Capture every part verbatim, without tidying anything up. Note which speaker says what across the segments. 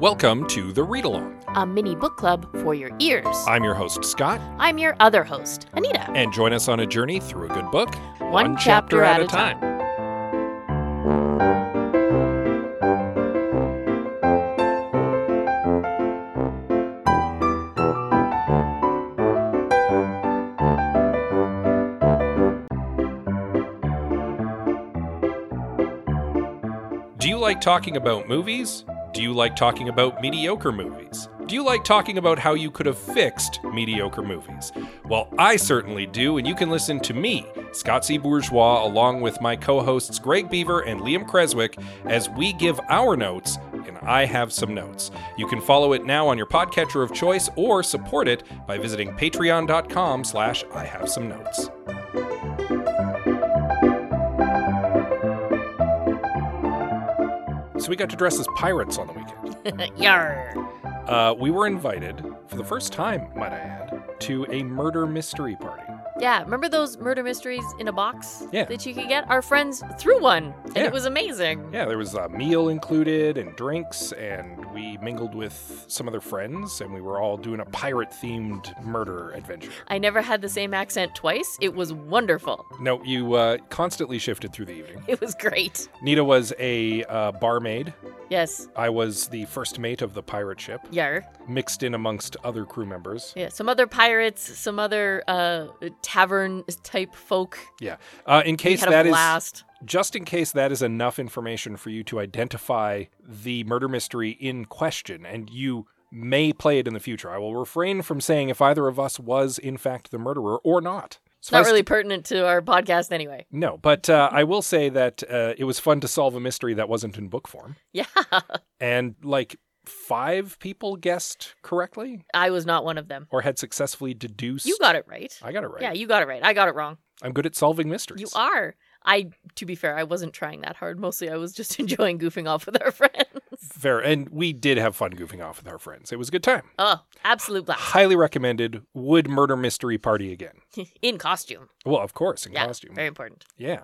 Speaker 1: Welcome to The Read Along,
Speaker 2: a mini book club for your ears.
Speaker 1: I'm your host, Scott.
Speaker 2: I'm your other host, Anita.
Speaker 1: And join us on a journey through a good book,
Speaker 2: one, one chapter, chapter at, at a time. time.
Speaker 1: Do you like talking about movies? Do you like talking about mediocre movies? Do you like talking about how you could have fixed mediocre movies? Well, I certainly do, and you can listen to me, Scott C. Bourgeois, along with my co-hosts Greg Beaver and Liam Creswick, as we give our notes, and I have some notes. You can follow it now on your podcatcher of choice, or support it by visiting patreon.com slash I have some notes. So we got to dress as pirates on the weekend.
Speaker 2: Yarr.
Speaker 1: Uh, we were invited, for the first time, might I add, to a murder mystery party.
Speaker 2: Yeah, remember those murder mysteries in a box
Speaker 1: yeah.
Speaker 2: that you could get? Our friends threw one, and
Speaker 1: yeah.
Speaker 2: it was amazing.
Speaker 1: Yeah, there was a meal included and drinks, and we mingled with some of their friends, and we were all doing a pirate-themed murder adventure.
Speaker 2: I never had the same accent twice. It was wonderful.
Speaker 1: No, you uh, constantly shifted through the evening.
Speaker 2: It was great.
Speaker 1: Nita was a uh, barmaid.
Speaker 2: Yes.
Speaker 1: I was the first mate of the pirate ship.
Speaker 2: Yar.
Speaker 1: Mixed in amongst other crew members.
Speaker 2: Yeah, some other pirates, some other uh, tavern-type folk.
Speaker 1: Yeah. Uh, in case
Speaker 2: had
Speaker 1: that
Speaker 2: a
Speaker 1: is...
Speaker 2: blast.
Speaker 1: Just in case that is enough information for you to identify the murder mystery in question, and you may play it in the future. I will refrain from saying if either of us was, in fact, the murderer or not.
Speaker 2: It's not really pertinent to our podcast anyway.
Speaker 1: No, but uh, I will say that uh, it was fun to solve a mystery that wasn't in book form.
Speaker 2: Yeah.
Speaker 1: And, like, five people guessed correctly?
Speaker 2: I was not one of them.
Speaker 1: Or had successfully deduced.
Speaker 2: You got it right.
Speaker 1: I got it right.
Speaker 2: Yeah, you got it right. I got it wrong.
Speaker 1: I'm good at solving mysteries.
Speaker 2: You are. I, to be fair, I wasn't trying that hard. Mostly I was just enjoying goofing off with our friends.
Speaker 1: Fair. And we did have fun goofing off with our friends. It was a good time.
Speaker 2: Oh, absolute blast.
Speaker 1: Highly recommended. Would murder mystery party again.
Speaker 2: In costume.
Speaker 1: Well, of course, in
Speaker 2: yeah,
Speaker 1: costume.
Speaker 2: Very important.
Speaker 1: Yeah.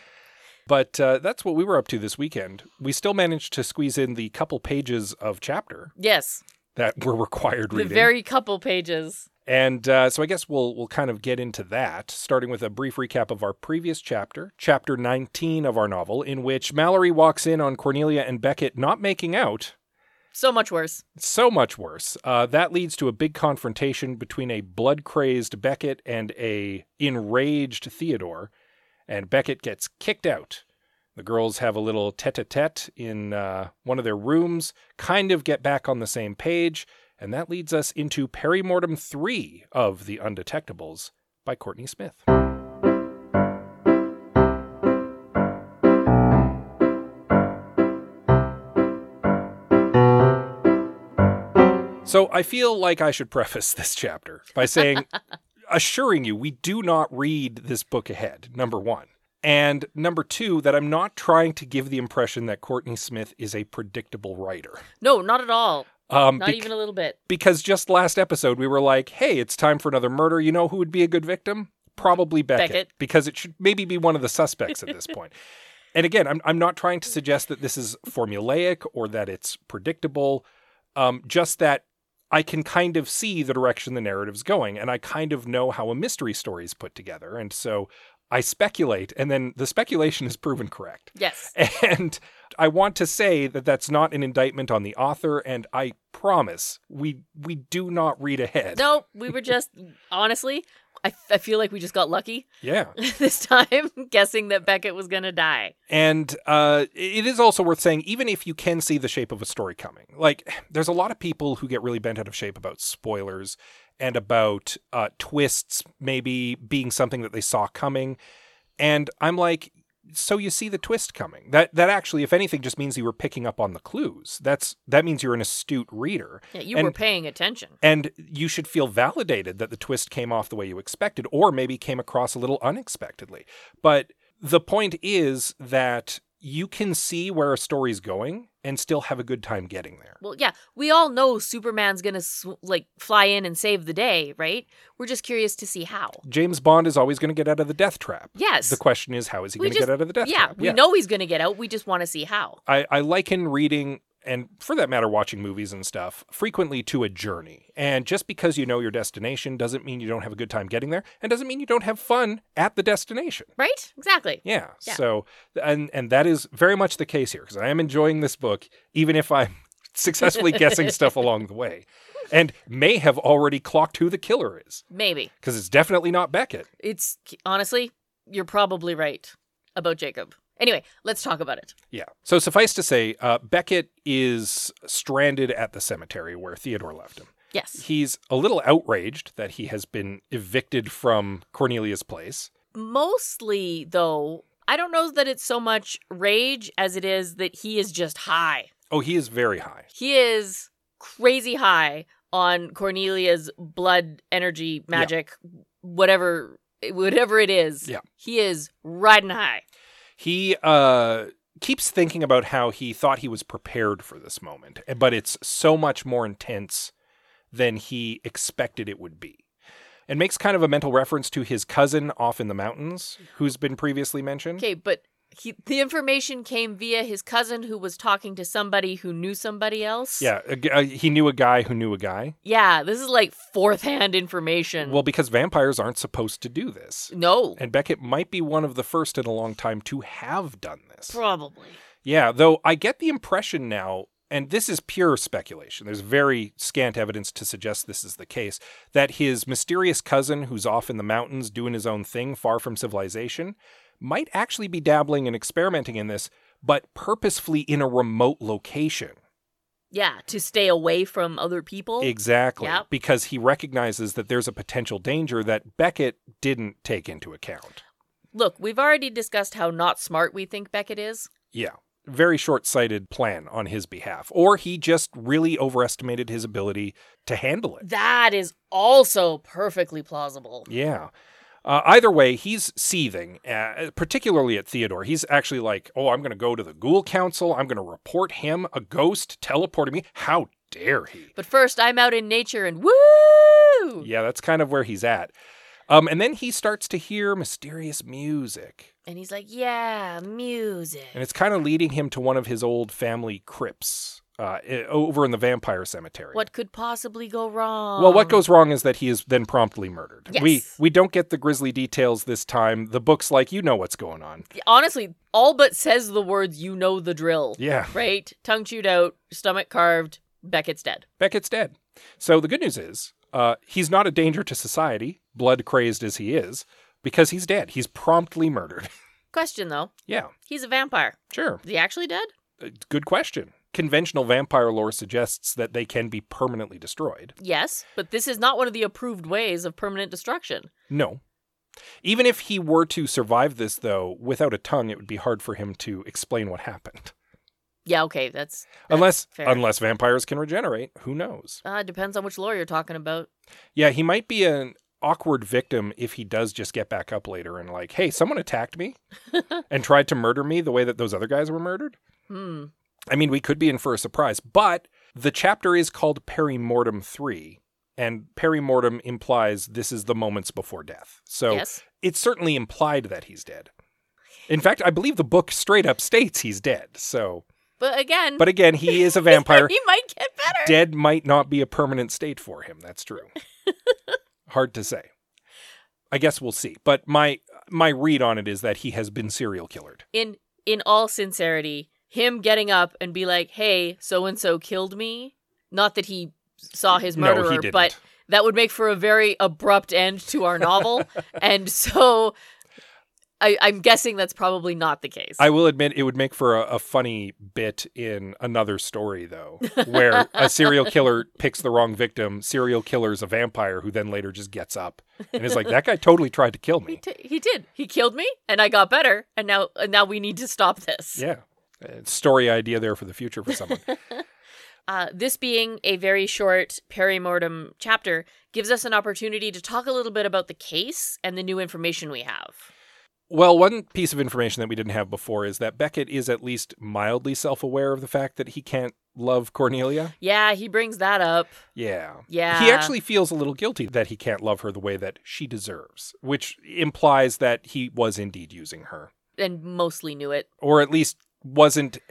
Speaker 1: But uh, that's what we were up to this weekend. We still managed to squeeze in the couple pages of chapter.
Speaker 2: Yes.
Speaker 1: That were required reading.
Speaker 2: The very couple pages.
Speaker 1: And uh, so I guess we'll we'll kind of get into that, starting with a brief recap of our previous chapter, chapter nineteen of our novel, in which Mallory walks in on Cornelia and Beckett not making out.
Speaker 2: So much worse.
Speaker 1: So much worse. Uh, that leads to a big confrontation between a blood-crazed Beckett and a enraged Theodore, and Beckett gets kicked out. The girls have a little tete-a-tete in uh, one of their rooms, kind of get back on the same page, and that leads us into Perimortem three of The Undetectables by Courtney Smith. So I feel like I should preface this chapter by saying, assuring you, we do not read this book ahead, number one. And number two, that I'm not trying to give the impression that Courtney Smith is a predictable writer.
Speaker 2: No, not at all.
Speaker 1: Um,
Speaker 2: not bec- even a little bit.
Speaker 1: Because just last episode, we were like, hey, it's time for another murder. You know who would be a good victim? Probably Beckett. Beckett. Because it should maybe be one of the suspects at this point. And again, I'm I'm not trying to suggest that this is formulaic or that it's predictable. Um, just that I can kind of see the direction the narrative's going. And I kind of know how a mystery story is put together. And so I speculate, and then the speculation is proven correct.
Speaker 2: Yes.
Speaker 1: And I want to say that that's not an indictment on the author, and I promise we we do not read ahead.
Speaker 2: No, we were just, honestly, I, I feel like we just got lucky.
Speaker 1: Yeah.
Speaker 2: This time, guessing that Beckett was going to die.
Speaker 1: And uh, it is also worth saying, even if you can see the shape of a story coming, like, there's a lot of people who get really bent out of shape about spoilers and about uh, twists maybe being something that they saw coming. And I'm like, so you see the twist coming. That that actually, if anything, just means you were picking up on the clues. That's That means you're an astute reader.
Speaker 2: Yeah, you
Speaker 1: and,
Speaker 2: were paying attention.
Speaker 1: And you should feel validated that the twist came off the way you expected, or maybe came across a little unexpectedly. But the point is that you can see where a story's going and still have a good time getting there.
Speaker 2: Well, yeah, we all know Superman's going to sw- like fly in and save the day, right? We're just curious to see how.
Speaker 1: James Bond is always going to get out of the death trap.
Speaker 2: Yes.
Speaker 1: The question is, how is he going to get out of the death
Speaker 2: yeah,
Speaker 1: trap?
Speaker 2: We yeah, we know he's going to get out. We just want to see how.
Speaker 1: I, I liken reading and for that matter, watching movies and stuff, frequently to a journey. And just because you know your destination doesn't mean you don't have a good time getting there, and doesn't mean you don't have fun at the destination.
Speaker 2: Right? Exactly.
Speaker 1: Yeah.
Speaker 2: Yeah.
Speaker 1: So, and and that is very much the case here, because I am enjoying this book, even if I'm successfully guessing stuff along the way, and may have already clocked who the killer is,
Speaker 2: Maybe.
Speaker 1: because it's definitely not Beckett.
Speaker 2: It's, honestly, you're probably right about Jacob. Anyway, let's talk about it.
Speaker 1: Yeah. So suffice to say, uh, Beckett is stranded at the cemetery where Theodore left him.
Speaker 2: Yes.
Speaker 1: He's a little outraged that he has been evicted from Cornelia's place.
Speaker 2: Mostly, though, I don't know that it's so much rage as it is that he is just high.
Speaker 1: Oh, he is very high.
Speaker 2: He is crazy high on Cornelia's blood, energy, magic, whatever, whatever it is.
Speaker 1: Yeah.
Speaker 2: He is riding high.
Speaker 1: He uh, keeps thinking about how he thought he was prepared for this moment, but it's so much more intense than he expected it would be. And makes kind of a mental reference to his cousin off in the mountains, who's been previously mentioned.
Speaker 2: Okay, but he, the information came via his cousin who was talking to somebody who knew somebody else.
Speaker 1: Yeah, a g- uh, he knew a guy who knew a guy.
Speaker 2: Yeah, this is like fourth-hand information.
Speaker 1: Well, because vampires aren't supposed to do this.
Speaker 2: No.
Speaker 1: And Beckett might be one of the first in a long time to have done this.
Speaker 2: Probably.
Speaker 1: Yeah, though I get the impression now, and this is pure speculation, there's very scant evidence to suggest this is the case, that his mysterious cousin who's off in the mountains doing his own thing far from civilization might actually be dabbling and experimenting in this, but purposefully in a remote location.
Speaker 2: Yeah, to stay away from other people.
Speaker 1: Exactly.
Speaker 2: Yep.
Speaker 1: Because he recognizes that there's a potential danger that Beckett didn't take into account.
Speaker 2: Look, we've already discussed how not smart we think Beckett is.
Speaker 1: Yeah. Very short-sighted plan on his behalf. Or he just really overestimated his ability to handle it.
Speaker 2: That is also perfectly plausible.
Speaker 1: Yeah. Uh, either way, he's seething, uh, particularly at Theodore. He's actually like, oh, I'm going to go to the Ghoul Council. I'm going to report him, a ghost, teleporting me. How dare he?
Speaker 2: But first, I'm out in nature and woo!
Speaker 1: Yeah, that's kind of where he's at. Um, and then he starts to hear mysterious music.
Speaker 2: And he's like, yeah, music.
Speaker 1: And it's kind of leading him to one of his old family crypts uh, over in the vampire cemetery.
Speaker 2: What could possibly go wrong?
Speaker 1: Well, what goes wrong is that he is then promptly murdered.
Speaker 2: Yes.
Speaker 1: We we don't get the grisly details this time. The book's like, you know what's going on.
Speaker 2: Honestly, all but says the words, you know the drill.
Speaker 1: Yeah.
Speaker 2: Right? Tongue chewed out, stomach carved, Beckett's dead.
Speaker 1: Beckett's dead. So the good news is, uh, he's not a danger to society, blood-crazed as he is, because he's dead. He's promptly murdered.
Speaker 2: Question, though.
Speaker 1: Yeah,
Speaker 2: He's a vampire.
Speaker 1: sure.
Speaker 2: Is he actually dead?
Speaker 1: Uh, Good question. Conventional vampire lore suggests that they can be permanently destroyed.
Speaker 2: Yes, but this is not one of the approved ways of permanent destruction.
Speaker 1: No. Even if he were to survive this, though, without a tongue, it would be hard for him to explain what happened.
Speaker 2: Yeah, okay, that's, that's
Speaker 1: Unless
Speaker 2: fair.
Speaker 1: unless vampires can regenerate, who knows?
Speaker 2: Uh, depends on which lore you're talking about.
Speaker 1: Yeah, he might be an awkward victim if he does just get back up later and like, hey, someone attacked me and tried to murder me the way that those other guys were murdered.
Speaker 2: Hmm.
Speaker 1: I mean, we could be in for a surprise, but the chapter is called Perimortem three, and Perimortem implies this is the moments before death. So
Speaker 2: Yes.
Speaker 1: it's certainly implied that he's dead. In fact, I believe the book straight up states he's dead. So,
Speaker 2: But again,
Speaker 1: but again, he is a vampire.
Speaker 2: he might get better.
Speaker 1: Dead might not be a permanent state for him. That's true. Hard to say. I guess we'll see. But my my read on it is that he has been serial killered.
Speaker 2: In in all sincerity, him getting up and be like, "Hey, so and so killed me." Not that he saw his
Speaker 1: No, he
Speaker 2: murderer,
Speaker 1: didn't.
Speaker 2: but that would make for a very abrupt end to our novel, and so I, I'm guessing that's probably not the case.
Speaker 1: I will admit it would make for a, a funny bit in another story, though, where a serial killer picks the wrong victim. Serial killer's a vampire who then later just gets up and is like, that guy totally tried to kill
Speaker 2: he,
Speaker 1: me.
Speaker 2: t- he did. He killed me, and I got better, and now and now we need to stop this.
Speaker 1: Yeah. Uh, Story idea there for the future for someone.
Speaker 2: Uh, this being a very short perimortem chapter gives us an opportunity to talk a little bit about the case and the new information we have.
Speaker 1: Well, one piece of information that we didn't have before is that Beckett is at least mildly self-aware of the fact that he can't love Cornelia.
Speaker 2: Yeah, he brings that up.
Speaker 1: Yeah.
Speaker 2: Yeah.
Speaker 1: He actually feels a little guilty that he can't love her the way that she deserves, which implies that he was indeed using her,
Speaker 2: And mostly knew it.
Speaker 1: or at least wasn't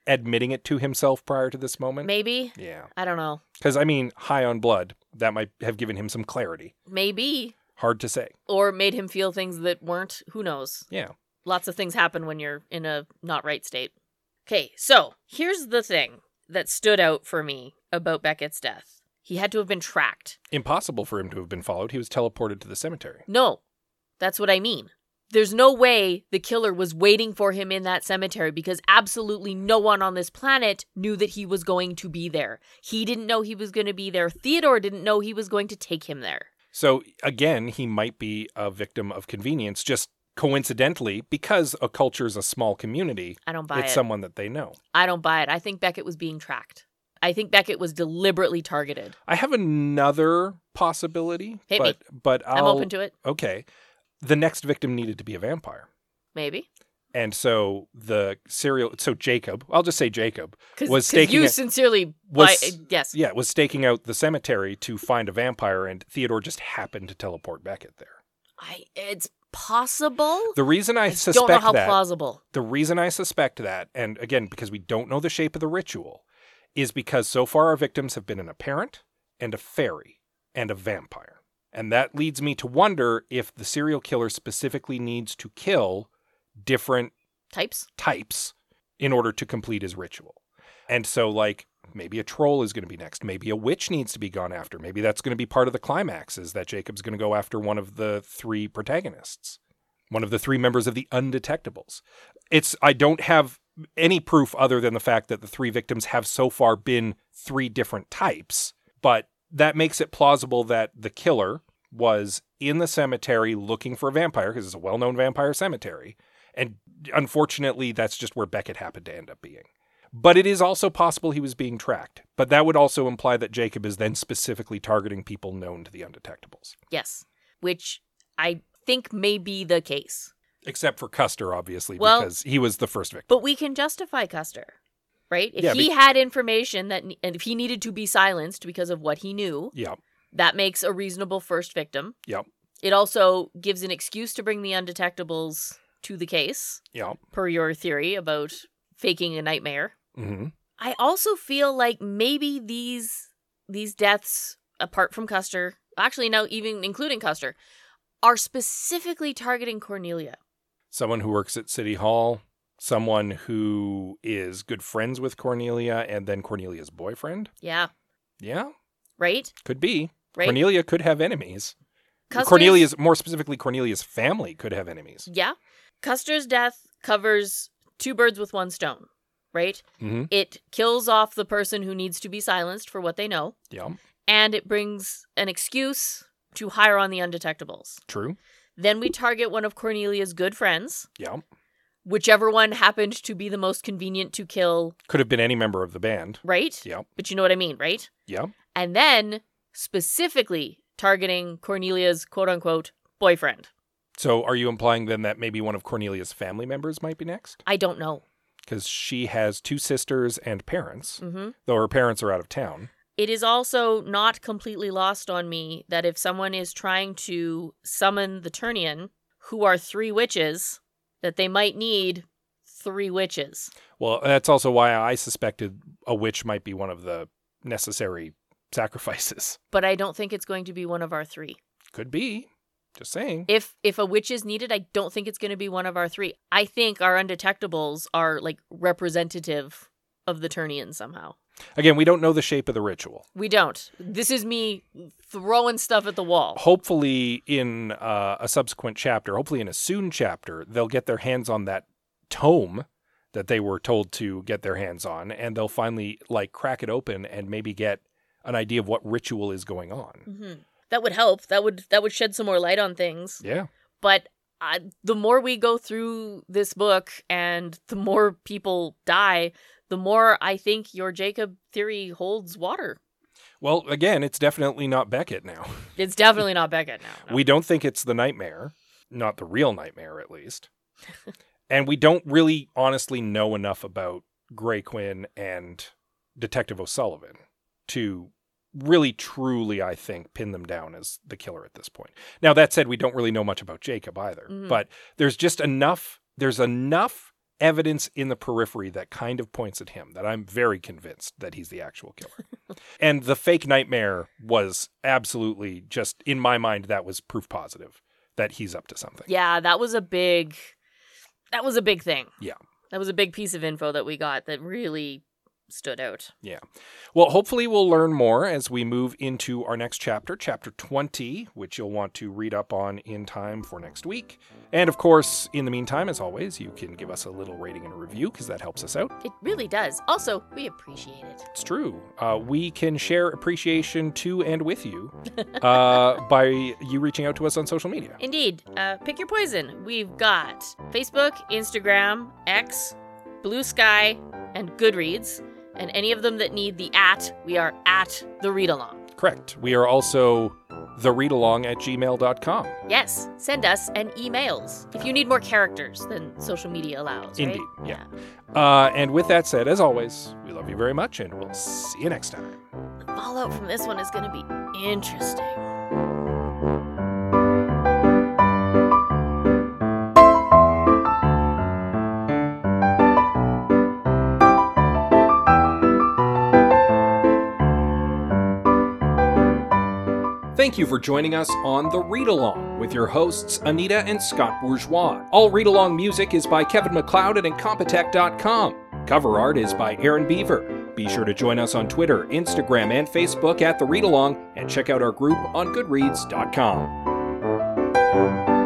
Speaker 1: admitting it to himself prior to this moment.
Speaker 2: Maybe.
Speaker 1: Yeah.
Speaker 2: I don't know.
Speaker 1: Because, I mean, high on blood, that might have given him some clarity.
Speaker 2: Maybe.
Speaker 1: Hard to say.
Speaker 2: Or made him feel things that weren't. Who knows?
Speaker 1: Yeah.
Speaker 2: Lots of things happen when you're in a not right state. Okay, so here's the thing that stood out for me about Beckett's death. He had to have been tracked.
Speaker 1: Impossible for him to have been followed. He was teleported to the cemetery.
Speaker 2: No, that's what I mean. There's no way the killer was waiting for him in that cemetery because absolutely no one on this planet knew that he was going to be there. He didn't know he was going to be there. Theodore didn't know he was going to take him there.
Speaker 1: So, again, he might be a victim of convenience, just coincidentally, because a culture is a small community.
Speaker 2: I don't buy
Speaker 1: it's
Speaker 2: it.
Speaker 1: someone that they know.
Speaker 2: I don't buy it. I think Beckett was being tracked. I think Beckett was deliberately targeted.
Speaker 1: I have another possibility.
Speaker 2: Hit
Speaker 1: but,
Speaker 2: me.
Speaker 1: But I'll,
Speaker 2: I'm open to it.
Speaker 1: Okay. The next victim needed to be a vampire.
Speaker 2: Maybe.
Speaker 1: And so the serial, so Jacob, I'll just say Jacob,
Speaker 2: Cause,
Speaker 1: was
Speaker 2: cause
Speaker 1: staking
Speaker 2: you
Speaker 1: it-
Speaker 2: sincerely,
Speaker 1: was-
Speaker 2: buy, yes.
Speaker 1: Yeah, was staking out the cemetery to find a vampire, and Theodore just happened to teleport Beckett there.
Speaker 2: I, it's possible.
Speaker 1: The reason I,
Speaker 2: I
Speaker 1: suspect
Speaker 2: don't know how
Speaker 1: that,
Speaker 2: plausible.
Speaker 1: the reason I suspect that, and again, because we don't know the shape of the ritual, is because so far our victims have been an apparent and a fairy and a vampire. And that leads me to wonder if the serial killer specifically needs to kill different
Speaker 2: Types?
Speaker 1: types in order to complete his ritual. And so, like, maybe a troll is going to be next. Maybe a witch needs to be gone after. Maybe that's going to be part of the climax, is that Jacob's going to go after one of the three protagonists, one of the three members of the Undetectables. It's, I don't have any proof other than the fact that the three victims have so far been three different types, but that makes it plausible that the killer was in the cemetery looking for a vampire, because it's a well-known vampire cemetery, and unfortunately, that's just where Beckett happened to end up being. But it is also possible he was being tracked. But that would also imply that Jacob is then specifically targeting people known to the Undetectables.
Speaker 2: Yes. Which I think may be the case.
Speaker 1: Except for Custer, obviously,
Speaker 2: Well,
Speaker 1: because he was the first victim.
Speaker 2: But we can justify Custer, right? If
Speaker 1: Yeah,
Speaker 2: he
Speaker 1: be-
Speaker 2: had information that, and if he needed to be silenced because of what he knew,
Speaker 1: Yeah,
Speaker 2: that makes a reasonable first victim.
Speaker 1: yeah,
Speaker 2: It also gives an excuse to bring the Undetectables to the case,
Speaker 1: yeah.
Speaker 2: per your theory about faking a nightmare.
Speaker 1: Mm-hmm.
Speaker 2: I also feel like maybe these these deaths, apart from Custer, actually now even including Custer, are specifically targeting Cornelia.
Speaker 1: Someone who works at City Hall, someone who is good friends with Cornelia, and then Cornelia's boyfriend.
Speaker 2: Yeah,
Speaker 1: Yeah,
Speaker 2: right?
Speaker 1: could be.
Speaker 2: Right?
Speaker 1: Cornelia could have enemies.
Speaker 2: Custer's-
Speaker 1: Cornelia's, more specifically, Cornelia's family could have enemies.
Speaker 2: Yeah. Custer's death covers two birds with one stone, right?
Speaker 1: Mm-hmm.
Speaker 2: It kills off the person who needs to be silenced for what they know,
Speaker 1: Yeah,
Speaker 2: and it brings an excuse to hire on the Undetectables.
Speaker 1: true.
Speaker 2: Then we target one of Cornelia's good friends,
Speaker 1: Yeah.
Speaker 2: whichever one happened to be the most convenient to kill,
Speaker 1: Could have been any member of the band.
Speaker 2: right?
Speaker 1: Yeah.
Speaker 2: But you know what I mean, right?
Speaker 1: Yeah.
Speaker 2: And then specifically targeting Cornelia's quote-unquote boyfriend.
Speaker 1: So are you implying then that maybe one of Cornelia's family members might be next?
Speaker 2: I don't know.
Speaker 1: Because she has two sisters and parents,
Speaker 2: hmm
Speaker 1: though her parents are out of town.
Speaker 2: It is also not completely lost on me that if someone is trying to summon the Turnian, who are three witches, that they might need three witches.
Speaker 1: Well, that's also why I suspected a witch might be one of the necessary sacrifices.
Speaker 2: But I don't think it's going to be one of our three.
Speaker 1: Could be. Just saying.
Speaker 2: If if a witch is needed, I don't think it's going to be one of our three. I think our Undetectables are like representative of the Turnian somehow.
Speaker 1: Again, we don't know the shape of the ritual.
Speaker 2: We don't. This is me throwing stuff at the wall.
Speaker 1: Hopefully in uh, a subsequent chapter, hopefully in a soon chapter, they'll get their hands on that tome that they were told to get their hands on, and they'll finally like crack it open and maybe get an idea of what ritual is going on.
Speaker 2: Mm-hmm. That would help. That would that would shed some more light on things.
Speaker 1: Yeah.
Speaker 2: But uh, the more we go through this book and the more people die, the more I think your Jacob theory holds water.
Speaker 1: Well, again, it's definitely not Beckett now.
Speaker 2: It's definitely not Beckett now. No.
Speaker 1: We don't think it's the nightmare, not the real nightmare at least. And we don't really honestly know enough about Grey Quinn and Detective O'Sullivan to really truly, I think, pin them down as the killer at this point. Now, that said, we don't really know much about Jacob either.
Speaker 2: Mhm.
Speaker 1: But there's just enough, there's enough evidence in the periphery that kind of points at him, that I'm very convinced that he's the actual killer. And the fake nightmare was absolutely just, in my mind, that was proof positive that he's up to something.
Speaker 2: Yeah, that was a big, that was a big thing.
Speaker 1: Yeah.
Speaker 2: That was a big piece of info that we got that really stood out.
Speaker 1: Yeah. Well, hopefully we'll learn more as we move into our next chapter, chapter twenty, which you'll want to read up on in time for next week. And of course, in the meantime, as always, you can give us a little rating and a review because that helps us out.
Speaker 2: It really does. Also, we appreciate it.
Speaker 1: It's true. Uh, we can share appreciation to and with you uh, by you reaching out to us on social media.
Speaker 2: Indeed. Uh, pick your poison. We've got Facebook, Instagram, X, Blue Sky, and Goodreads. And any of them that need the at, we are at the read along.
Speaker 1: Correct. We are also the read along at gmail dot com.
Speaker 2: Yes, send us an emails if you need more characters than social media allows. Right?
Speaker 1: Indeed, yeah. yeah. Uh, and with that said, as always, we love you very much, and we'll see you next time.
Speaker 2: The fallout from this one is going to be interesting.
Speaker 1: Thank you for joining us on The Read Along with your hosts, Anita and Scott Bourgeois. All Read Along music is by Kevin MacLeod at Incompetech dot com. Cover art is by Aaron Beaver. Be sure to join us on Twitter, Instagram, and Facebook at The Read Along, and check out our group on Goodreads dot com.